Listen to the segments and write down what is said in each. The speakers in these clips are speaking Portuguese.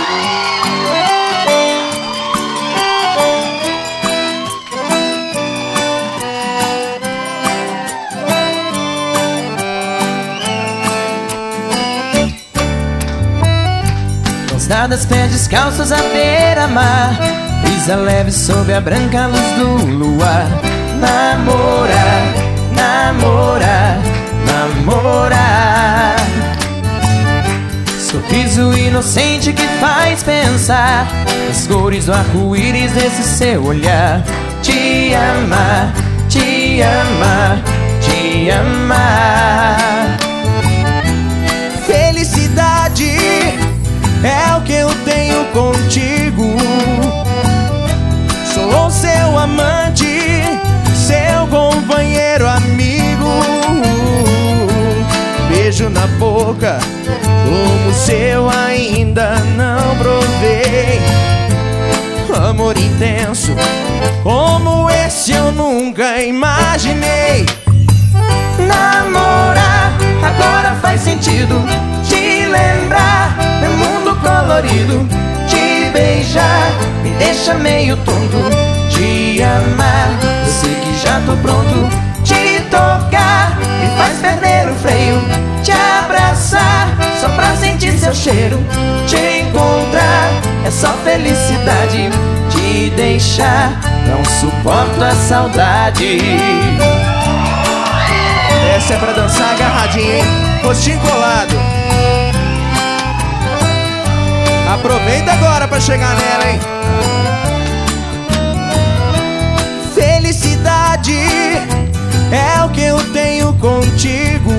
Dadas pés descalços à beira-mar, brisa leve sob a branca luz do luar. Namorar, namorar, namorar. Sorriso inocente que faz pensar nas cores do arco-íris desse seu olhar. Te amar, te amar, te amar. Felicidade é o que eu tenho contigo. Sou seu amante, seu companheiro, amigo. Beijo na boca como o seu ainda não provei. Amor intenso como esse eu nunca imaginei. Namorar agora faz sentido. Te lembrar meu mundo colorido. Te beijar me deixa meio tonto. Te amar, eu sei que já tô pronto. Te tocar me faz perder o freio. Te abraçar só pra sentir seu cheiro. Te encontrar é só felicidade. Te deixar não suporto a saudade. Essa é pra dançar agarradinho, hein? Rostinho colado. Aproveita agora pra chegar nela, hein? Felicidade é o que eu tenho contigo.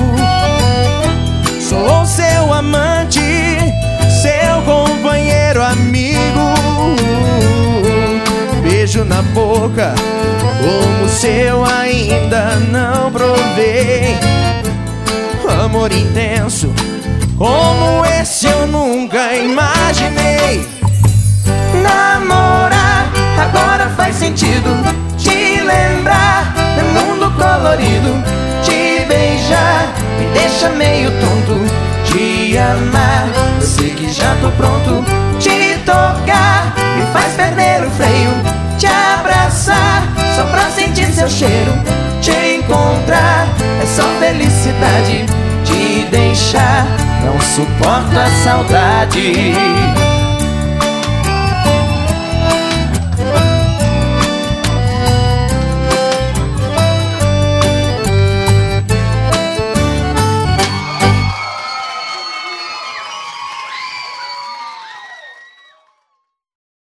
Sou seu amante, seu companheiro, amigo. Beijo na boca como o seu ainda não provei. Amor intenso como esse eu nunca imaginei. Namorar agora faz sentido. Te lembrar meu mundo colorido. Te beijar me deixa meio tonto. Te amar, eu sei que já tô pronto. Te tocar me faz perder o freio. Te abraçar só pra sentir seu cheiro. Te encontrar é só felicidade. Te deixar não suporto a saudade.